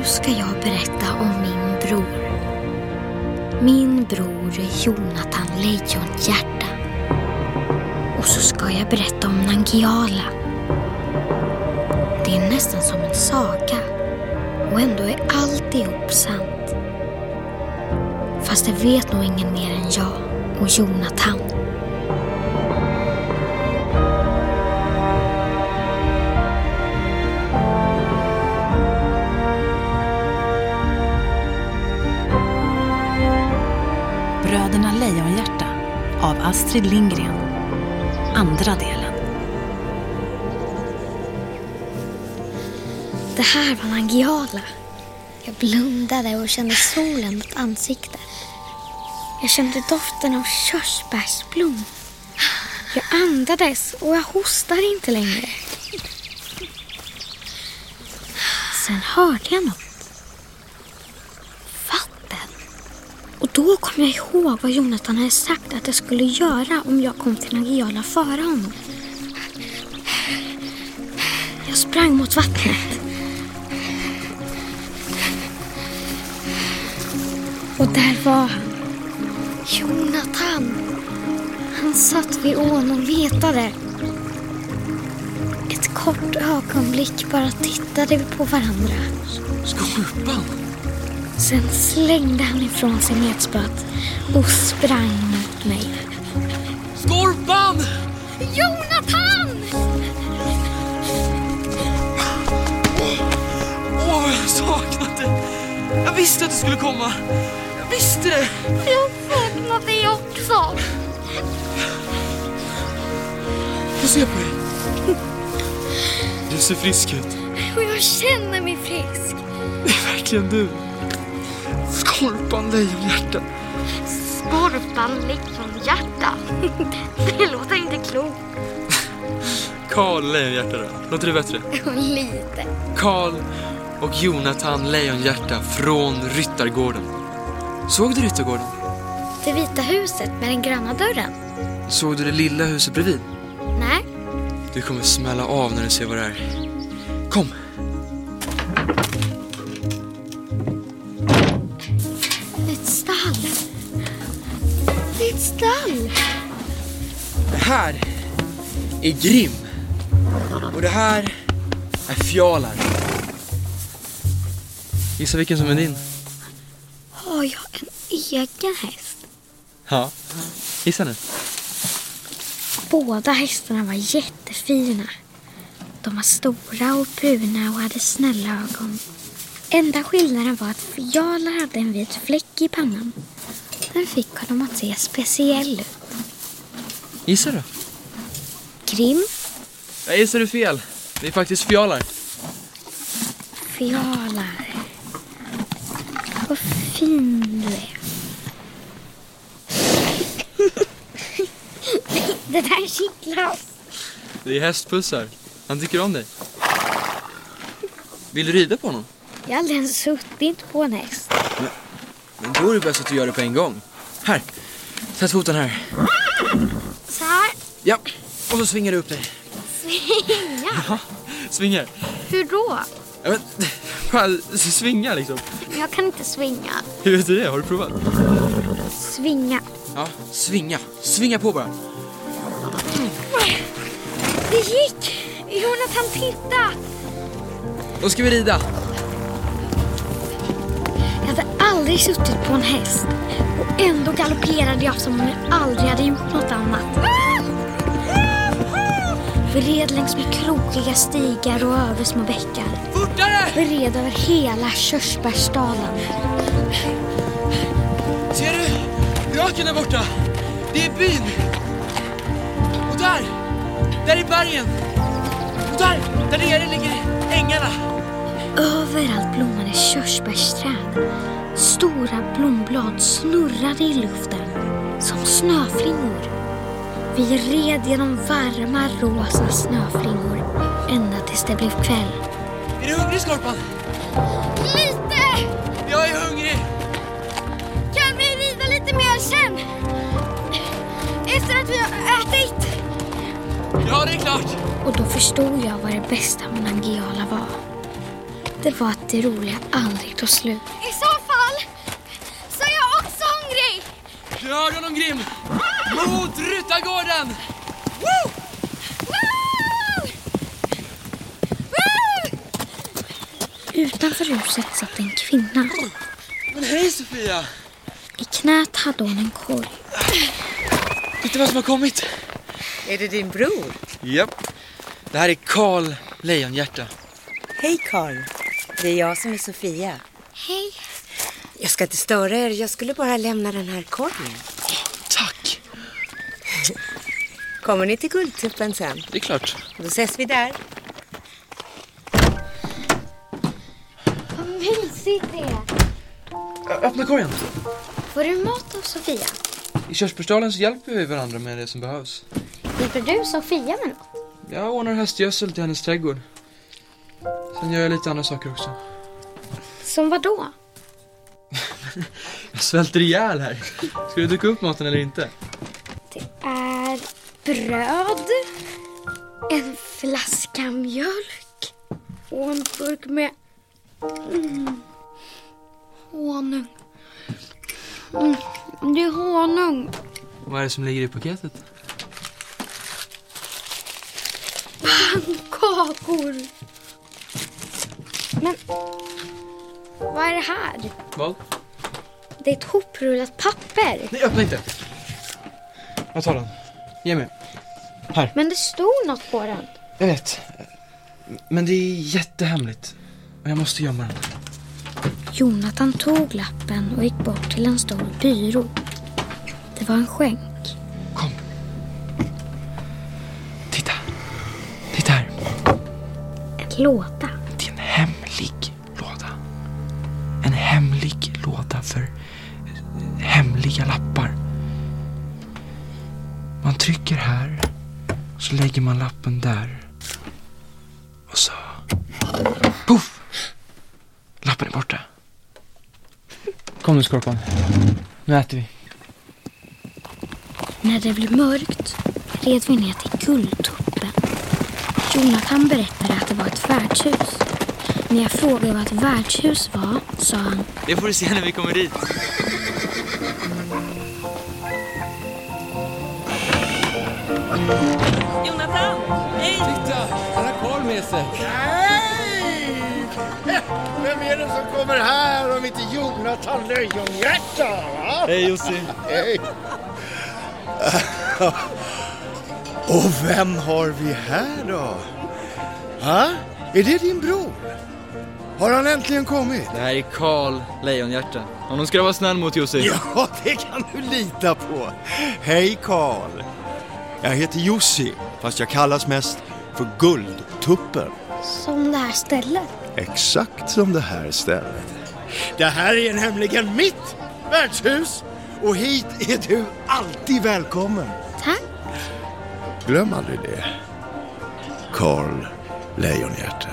ska jag berätta om min bror. Min bror är Jonathan Lejonhjärta. Och så ska jag berätta om Nangiala. Det är nästan som en saga. Och ändå är alltihop sant. Fast det vet nog ingen mer än jag och Jonathan. Bröderna Lejonhjärta av Astrid Lindgren. Andra delen. Det här var Nangiala. Jag blundade och kände solen mot ansiktet. Jag kände doften av körsbärsblom. Jag andades och jag hostade inte längre. Sen hörde jag något. Vatten. Och då kom jag ihåg vad Jonathan hade sagt att jag skulle göra om jag kom till Nangiala före honom. Jag sprang mot vattnet. Och där var han. Jonathan. Han satt vid ån och letade. Ett kort ögonblick bara tittade vi på varandra. Skorpan! Sen slängde han ifrån sig metspöet och sprang mot mig. Skorpan! Jonathan! Åh, jag saknade. Jag visste att du skulle komma. Jag visste det. Jag saknade dig också. Få se på dig. Du ser frisk ut. Och jag känner mig frisk. Det är verkligen du. Skorpan Lejonhjärta. Skorpan Lejonhjärta. Det låter inte klokt. Karl Lejonhjärta då. Låter det bättre? Lite. Karl och Jonathan Lejonhjärta från Ryttargården. Såg du Ryttargården? Det vita huset med den gröna dörren. Såg du det lilla huset bredvid? Nej. Du kommer smälla av när du ser vad det är. Kom. Ett stall. Ett stall. Det här är Grim. Och det här är Fjalar. Gissa vilken som är din? Har jag en egen häst? Ja, gissa nu. Båda hästarna var jättefina. De var stora och bruna och hade snälla ögon. Enda skillnaden var att Fjalar hade en vit fläck i pannan. Den fick honom att se speciell ut. Gissa då? Grim? Jag gissar du fel. Det är faktiskt Fjalar. Fjalar. Vad fin du är. Det där kittlar oss. Det är hästpussar. Han tycker om dig. Vill du rida på honom? Jag har aldrig ens suttit på en häst. Men då är det bäst att du gör det på en gång. Här, sätt foten här. Så här. Ja, och så svingar du upp dig. Svinga? Ja, svingar. Hur då? Ja, men, bara svinga liksom. Jag kan inte svinga. Hur vet du det? Har du provat? Svinga. Ja, svinga. Svinga på bara. Det gick! Jonathan, titta! Då ska vi rida. Jag hade aldrig suttit på en häst. Och ändå galopperade jag som om jag aldrig hade gjort något annat. Vi red längs med krokiga stigar och över små bäckar. Fortare! Vi red över hela Körsbärsdalen. Ser du? Raken där borta. Det är byn. Och där är bergen. Och där nere ligger ängarna. Överallt blommade körsbärsträd. Stora blomblad snurrade i luften som snöflingor. Vi red genom varma rosa snöflingor ända tills det blev kväll. Är du hungrig, Skorpan? Lite! Jag är hungrig. Kan vi rida lite mer sen? Efter att vi har ätit? Ja, det är klart. Och då förstod jag vad det bästa med Nangiala var. Det var att det roliga aldrig tar slut. I så fall så är jag också hungrig. Du hörde honom, Grim. Mot Ryttargården! Woo! Woo! Woo! Utanför huset satt en kvinna. Men hej, Sofia! I knät hade hon en korg. Vet du vad som har kommit? Är det din bror? Japp. Det här är Karl Lejonhjärta. Hej Karl, det är jag som är Sofia. Hej. Jag ska inte störa er, jag skulle bara lämna den här korgen. Tack. Kommer ni till Guldtuppen sen? Det är klart. Då ses vi där. Vad mysigt det är. Öppna korgen. Får du mat av Sofia? I Körsbärsdalen så hjälper vi varandra med det som behövs. Hjälper du Sofia med något? Jag ordnar hästgödsel till hennes trädgård. Sen gör jag lite andra saker också. Som vad då? Jag svälter ihjäl här. Ska du duka upp maten eller inte? Det är bröd, en flaska mjölk och en burk med honung. Det är honung. Vad är det som ligger i paketet? Pannkakor. Men vad är det här? Vad? Det är ett hoprullat papper. Nej, öppna inte. Jag tar den. Ge mig. Här. Men det stod något på den. Jag vet. Men det är jättehemligt. Och jag måste gömma den. Jonathan tog lappen och gick bort till en stor byrå. Det var en skänk. Kom. Titta. Titta här. En låda. Det är en hemlig låda. En hemlig låda för hemliga lappar. Man trycker här. Så lägger man lappen där. Och så... Puff! Lappen är borta. Kom nu, Skorpan. Nu äter vi. När det blev mörkt red vi ner till Guldtuppen. Jonathan berättade att det var ett värdshus. När jag frågade vad ett värdshus var, sa han: Det får du se när vi kommer dit. Jonathan, hej! Titta, han har Karl med sig. Hej! Vem är det som kommer här om inte Jonathan Lejonhjärta? Va? Hej, Jussi. Hej! Och vem har vi här då? Ha? Är det din bror? Har han äntligen kommit? Det här är Karl Lejonhjärta. Honom ska du vara snäll mot, Jussi. Ja, det kan du lita på. Hej Karl. Jag heter Jussi, fast jag kallas mest för Guldtuppen. som det här stället. Exakt som det här stället. Det här är nämligen mitt värdshus. Och hit är du alltid välkommen. Tack. Glöm aldrig det. Karl Lejonhjärta.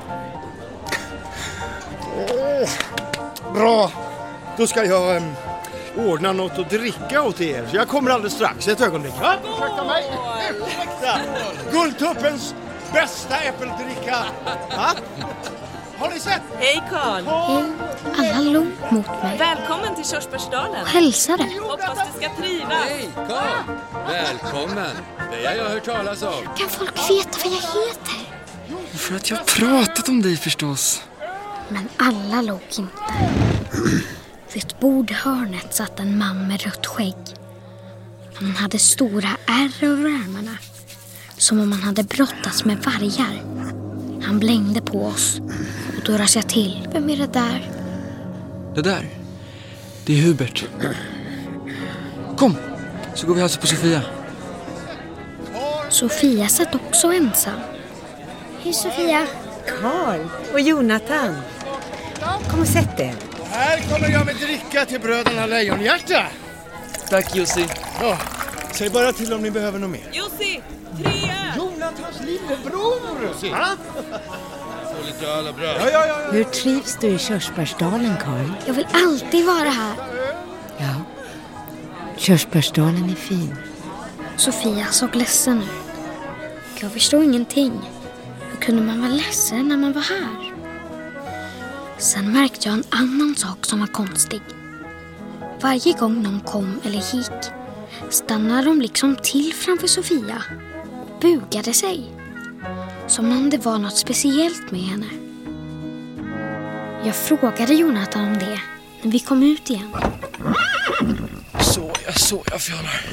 Bra. Då ska jag ordna något att dricka åt er. Så jag kommer alldeles strax. Ett ögonblick. Ja, ursäkta mig. Ursäkta. Guldtuppens bästa äppeldricka. Ha? Har ni sett? Hej Karl! Hej. Alla log mot mig Välkommen till Körsbärsdalen. och hälsade. Hoppas du ska trivas. Hej, Karl! Välkommen! Det har jag hört talas om. Kan folk veta vad jag heter? För att jag har pratat om dig förstås. Men alla låg inte. Vid ett bord i hörnet satt en man med rött skägg. Han hade stora ärr över armarna. Som om han hade brottats med vargar. Han blängde på oss. Och då rasade jag till. Vem är det där? Det där, det är Hubert. Kom, så går vi hälsa på Sofia. Sofia satt också ensam. Hej Sofia. Karl och Jonathan. Kom och sätt er. Här kommer jag med dricka till bröderna Lejonhjärta. Tack, Jussi. Ja, säg bara till om ni behöver något mer. Jussi, 3 öl! Jonathans lillebror! Ha? Lite alla bra. Ja. Hur trivs du i Körsbärsdalen, Karl? Jag vill alltid vara här. Ja. Körsbärsdalen är fin. Sofia såg ledsen ut. Jag förstod ingenting. Hur kunde man vara ledsen när man var här? Sen märkte jag en annan sak som var konstig. Varje gång de kom eller gick stannade de liksom till framför Sofia. Bugade sig. Som om det var något speciellt med henne. Jag frågade Jonathan om det när vi kom ut igen. Så jag fjallar.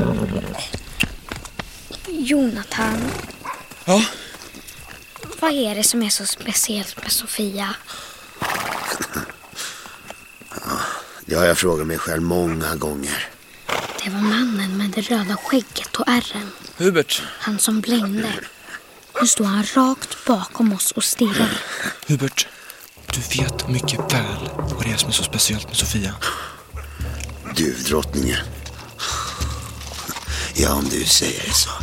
Jonathan. Ja? Vad är det som är så speciellt med Sofia? Det har jag frågat mig själv många gånger. Det var mannen med det röda skägget och ärren. Hubert. Han som blängde. Nu står han rakt bakom oss och stirrar. Hubert, du vet mycket väl vad det är som är så speciellt med Sofia. Du, drottningen. Ja, om du säger det så.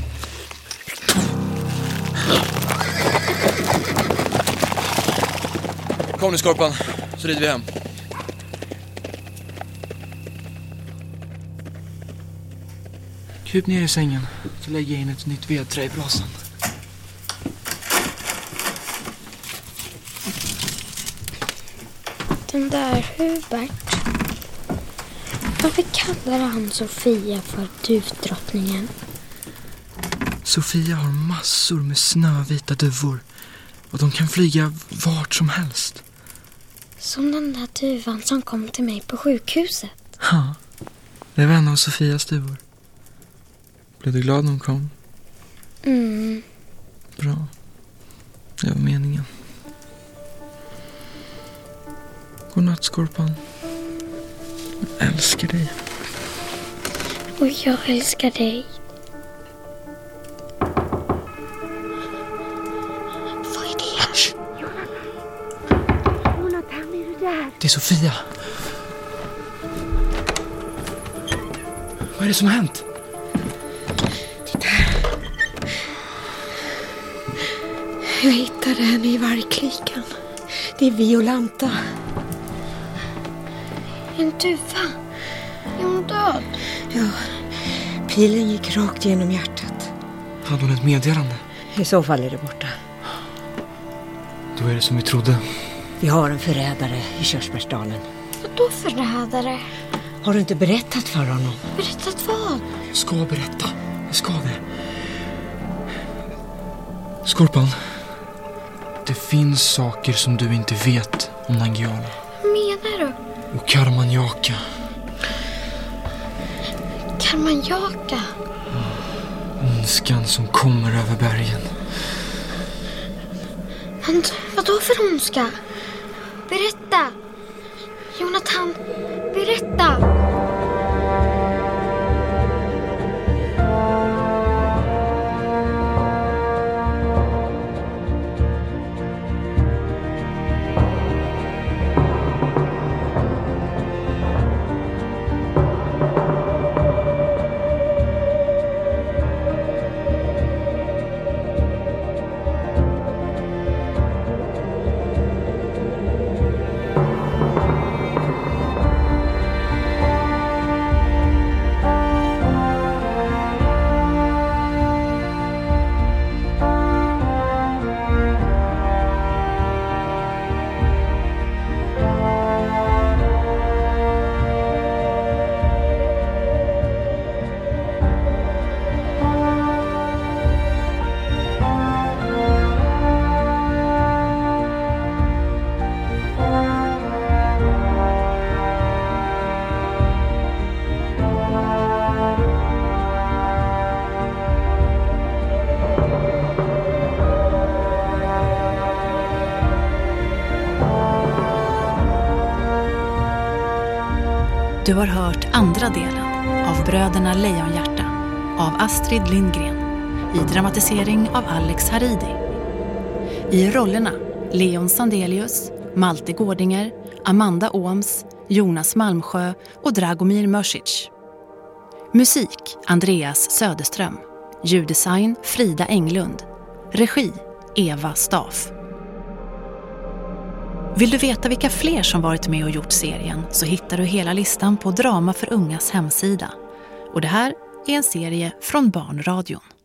Kom nu, Skorpan, så rider vi hem. Kryp ner i sängen, så lägger jag in ett nytt vedträ i brasan. Den där Hubert. Varför kallar han Sofia för duvdrottningen? Sofia har massor med snövita duvor. Och de kan flyga vart som helst. Som den där duvan som kom till mig på sjukhuset. Ja, det var en av Sofias duvor. Blev du glad när hon kom? Bra. Det var meningen. Godnatt, Skorpan. Jag älskar dig. Och jag älskar dig. Vad är det? Jonathan, är du där? Det är Sofia. Vad är det som har hänt? Titta här. Jag hittade henne i vargklikan. Det är Violanta. En duva. Är hon död? Ja, pilen gick rakt genom hjärtat. Hade hon ett meddelande? I så fall är det borta. Då är det som vi trodde. Vi har en förrädare i Körsbärsdalen. Vadå förrädare? Har du inte berättat för honom? Berättat vad? Jag ska berätta. Jag ska det. Skorpan. Det finns saker som du inte vet om Nangijala. Vad menar du? Och Karmanjaka. Karmanjaka? Ondskan som kommer över bergen. Men vadå för ondska? Berätta! Jonathan, berätta! Du har hört andra delen av Bröderna Lejonhjärta av Astrid Lindgren i dramatisering av Alex Haridi. I rollerna Leon Sandelius, Malte Gårdinger, Amanda Ooms, Jonas Malmsjö och Dragomir Mrsic. Musik Andreas Söderström. Ljuddesign Frida Englund. Regi Eva Staff. Vill du veta vilka fler som varit med och gjort serien så hittar du hela listan på Drama för ungas hemsida. Och det här är en serie från Barnradion.